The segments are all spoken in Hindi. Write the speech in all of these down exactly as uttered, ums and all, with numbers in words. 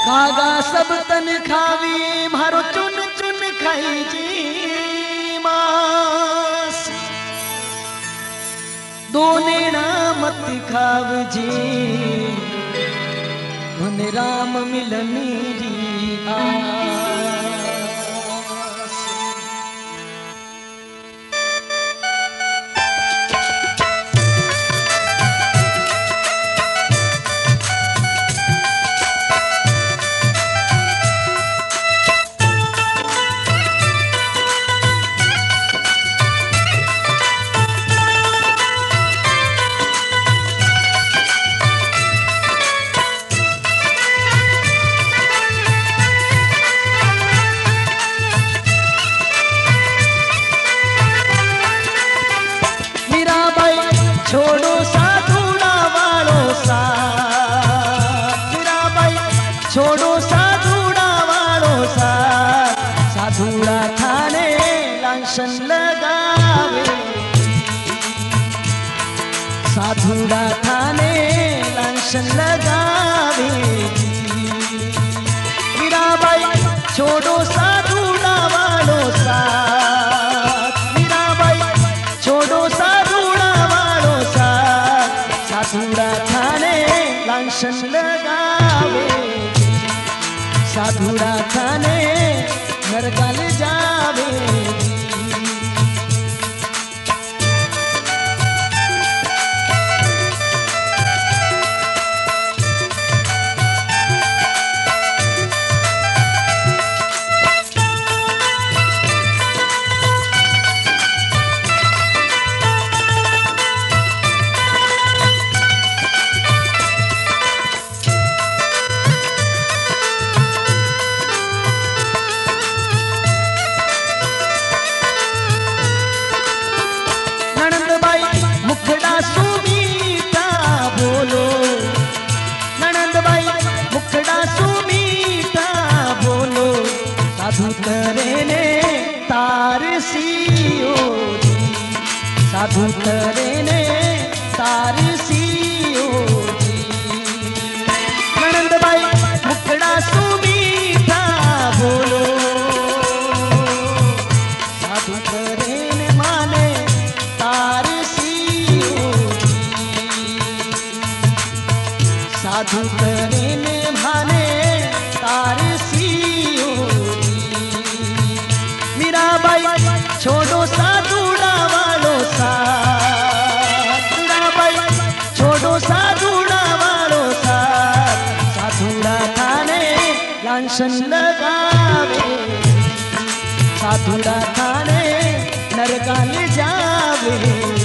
कागा सब तन खावी मारो चुन चुन खाई जी मास दोने ना मत खाव जी धन राम मिलनी री आस। छोड़ो साधुड़ा वालो सा मेरा भाई छोड़ो साधुड़ा वालो सा साधुड़ा थाने लांछन लगावे साधुड़ा थाने लांछन लगावे मेरा भाई छोड़ो साधुड़ा वालो सा मेरा भाई छोड़ो साधुड़ा थाने लांछन लगावे साधुड़ा थाने नरकाल जावे। साधु करे ने तार सियो साधु करे ने तार सियो ननंद भाई मुखड़ा सुमीठा बोलो साधु करे ने माने तार सियो साधु करे ने माने तार सियो छोड़ो साधुड़ा वालो सा भाई छोड़ो साधुड़ा वालो सा साधुड़ा थाने लांछन लगावे साधुड़ा थाने नरकाल जावे।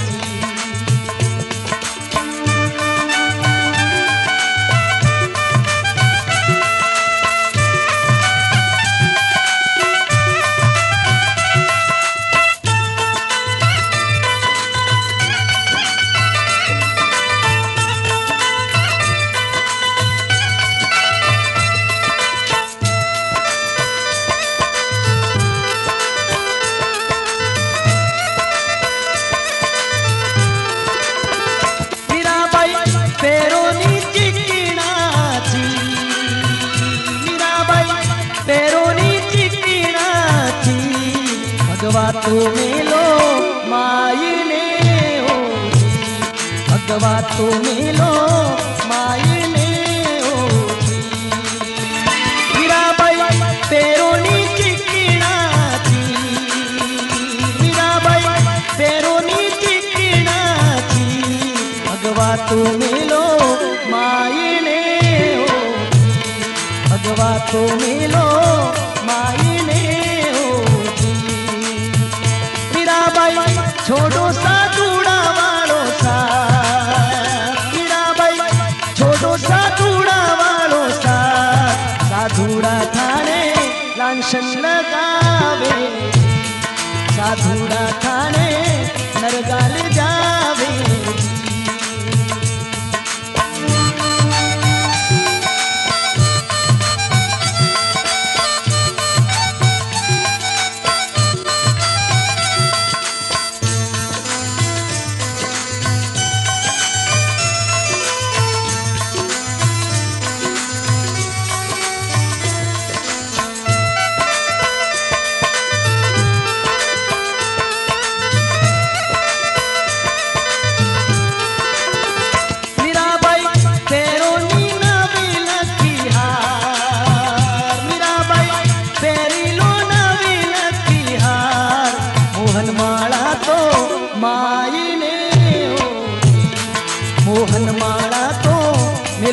भगवा तो मिलो मायने हो भगवा तो मिलो मायने हो मीरा भाई पेरो नी चिकना थी मीरा भाई पेरो नी चिकना थी भगवा तो मिलो मायने हो भगवा तो मिलो मायने छोड़ो साधुड़ा वालो सा मीरा भाई छोड़ो साधुड़ा वालो सा साधुड़ा थाने लांछन लगावे साधुड़ा थाने नरकाल जावे।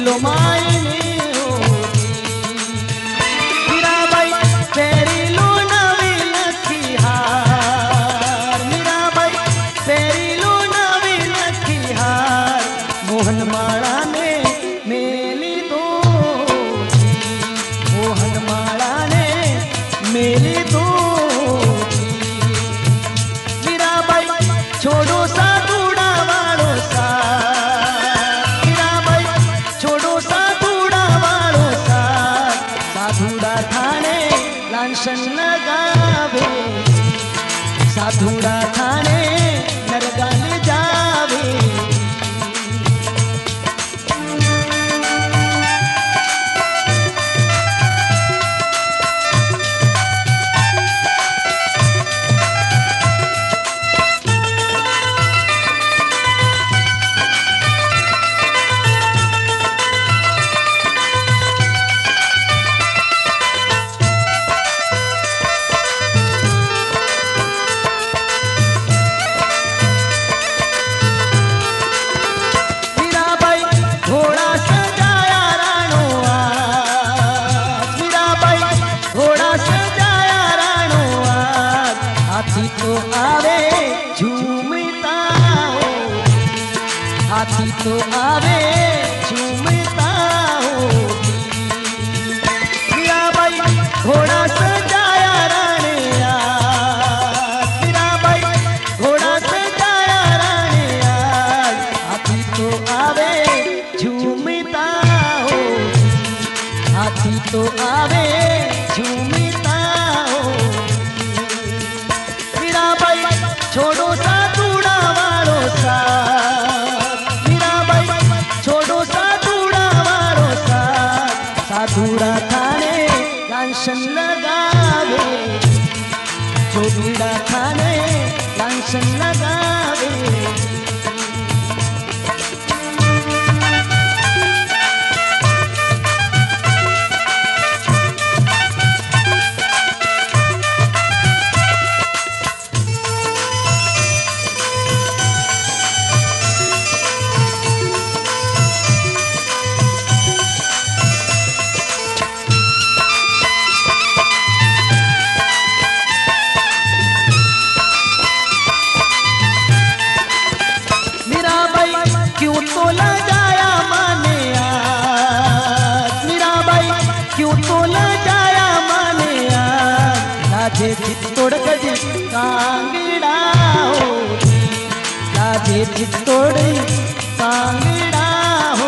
मेलो माई मीराबाई पेरीलो नवी लखी हार मीराबाई पेरीलो नवी लखी हार मोहन माला ने मेली दो मोहन माला ने मेली दो मीराबाई छोड़ो सा दूड़ा वालो सा मीराबाई छोड़ो सा दूड़ा वालो सा साधुड़ा थाने लांछन लगावे साधुड़ा थाने नरगाल जावे तो आवे झूमता हो हाथी तो आवे झूमता हो मीराबाई घोड़ा सजाया रानिया मीराबाई घोड़ा सजाया रानिया हाथी तो आवे झूमता हो हाथी तो आवे झूमता हो छोड़ो सा दूड़ा वालो सा मीराबाई छोड़ो सा दूड़ा वालो सा साधुड़ा थाने लांछन लगावे जोगीड़ा थाने लांछन लगावे क्यों तो लगाया माने आज मीराबाई क्यों तो लगाया माने आज लाजे चित्तोड़ गज कांगड़ा हो लाजे चित्तोड़ कांगड़ा हो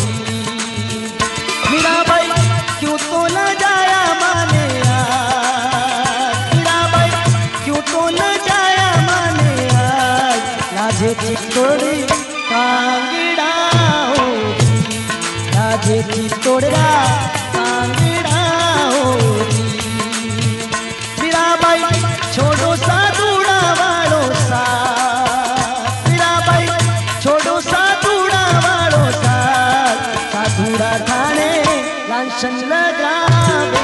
मीराबाई क्यों तो लगाया माने आज मीराबाई क्यों तो लगाया माने आज लाजे चित्तोड़ कांगड़ा हो राजे की तोड़रा कांगड़ा हो मीराबाई छोड़ो सा दूड़ा वालो सा मीराबाई छोड़ो सा दूड़ा वालो सा साधुड़ा थाने लांछन लगावे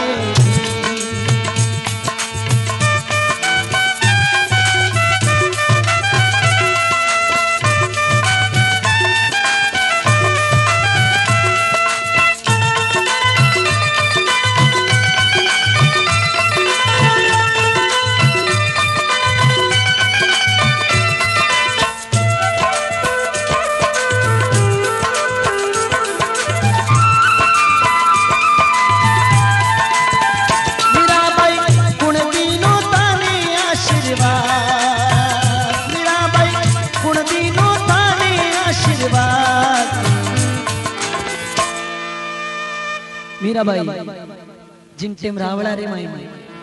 मीराबाई जिन टेम रावड़ा रे माई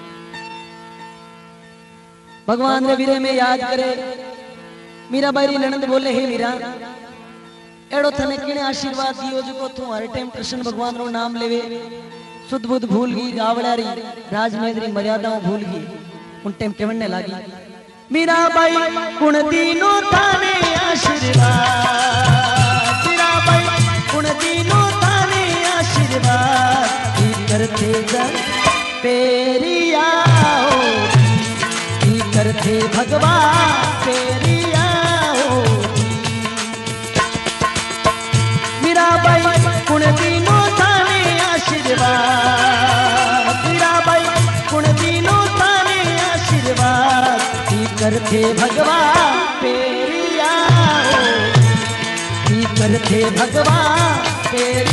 भगवान रे वीरे में याद करे मीराबाई री ननद बोले हे मीरा एड़ो थने किने आशीर्वाद दियो जो तू हर टाइम कृष्ण भगवान रो नाम लेवे सुध बुध भूल गई रावड़ा री राजमहेंद्र री मर्यादाओं भूल गई उन टाइम केवने लागी मीराबाई कुण दीनो थाने आशीर्वाद मीराबाई कुण दीनो थाने आशीर्वाद करते जन पेरिया हो करते भगवान पेरिया हो मीराबाई कुण करथे भगवान पेरिया की करथे भगवान पेरिया।